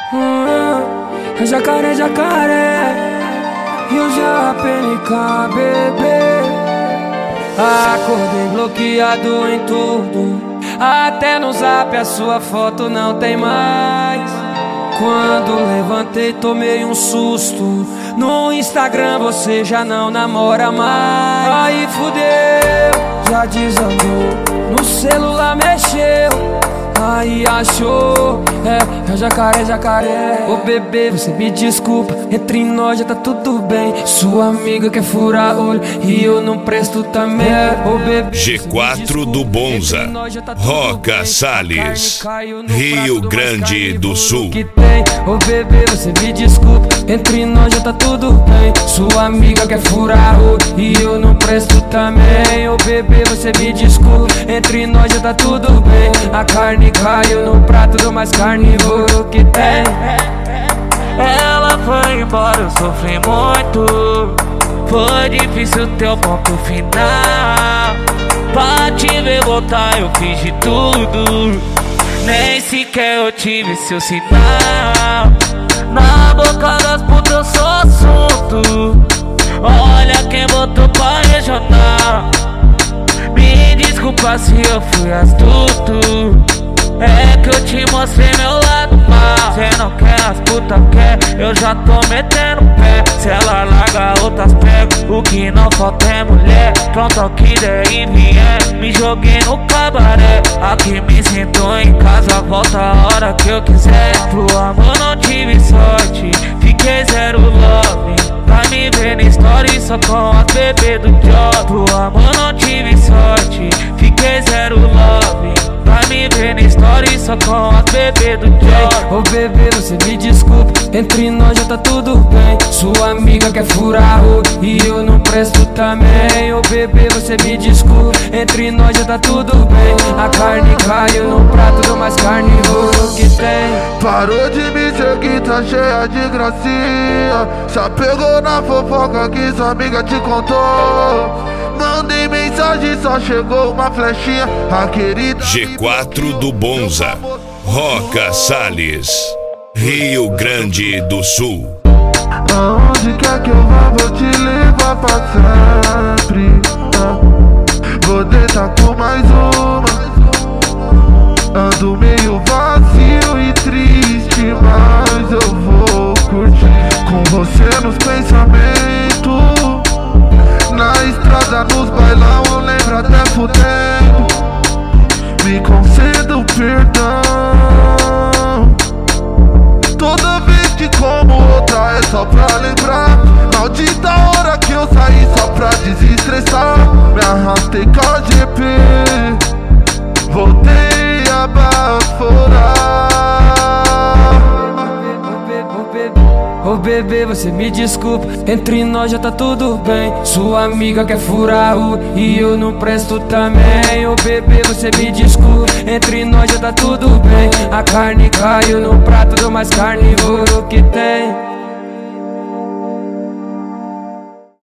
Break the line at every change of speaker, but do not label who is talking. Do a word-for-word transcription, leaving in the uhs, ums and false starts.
Hum, é jacaré, jacaré, e o J P N K, bebê. Acordei bloqueado em tudo, até no zap a sua foto não tem mais. Quando levantei tomei um susto, no Instagram você já não namora mais. Aí fudeu, já desandou, no celular mexeu, aí achou, é, é jacaré, jacaré. Ô bebê, você me desculpa, entre nós já tá tudo bem. Sua amiga quer furar olho e eu não presto também. Ô bebê,
G quatro do Bonza, Roca Salles, Rio Grande do Sul.
Ô bebê, você me desculpa, entre nós já tá tudo bem. Sua amiga quer furar olho e eu não presto também. Ô bebê, você me desculpa, entre nós já tá tudo bem. A carne caiu no prato do mais carnívoro que tem.
Ela foi embora, eu sofri muito. Foi difícil ter o ponto final. Pra te ver voltar eu fiz de tudo, nem sequer eu tive seu sinal. Na boca das putas eu sou assunto. Olha quem botou pra regional. Me desculpa se eu fui astuto, é que eu te mostrei meu lado mal. Cê não quer, as putas quer, eu já tô metendo pé. Se ela larga, outras pego, o que não falta é mulher. Pronto ao que der e vier, me joguei no cabaré. Aqui me sinto em casa, volta a hora que eu quiser. Pro amor não tive sorte, fiquei zero love. Pra me ver na story só com as bebê do job. Pro amor não tive sorte, fiquei zero love. Pra me ver na story só com as bebê do job.
Ô bebê, você me desculpa, entre nós já tá tudo bem. Sua amiga quer furar olho e eu não presto também. Ô bebê, você me desculpa, entre nós já tá tudo bem. A carne caiu no prato do mais carnívoro que tem.
Parou de me seguir, tá cheia de gracinha. Já pegou na fofoca que sua amiga te contou. Mandei mensagem, só chegou uma flechinha. A querida
G quatro do Bonza, Roca Salles, Rio Grande do Sul.
aonde quer que eu vá, vou te levar pra sempre. Vou deitar com mais uma. Ando meio vazio e triste, mas eu vou curtir com você nos pensamentos. Na estrada, nos bailão, eu lembro até fudendo. Me conceda o perdão. Toda vez que como outra é só pra lembrar. Maldita hora que eu saí só pra desestressar. Me arrastei com a G P, voltei a baforar.
Ô bebê, você me desculpa, entre nós já tá tudo bem. Sua amiga quer furar o e eu não presto também. Ô bebê, você me desculpa, entre nós já tá tudo bem. A carne caiu no prato do mais carnívoro que tem.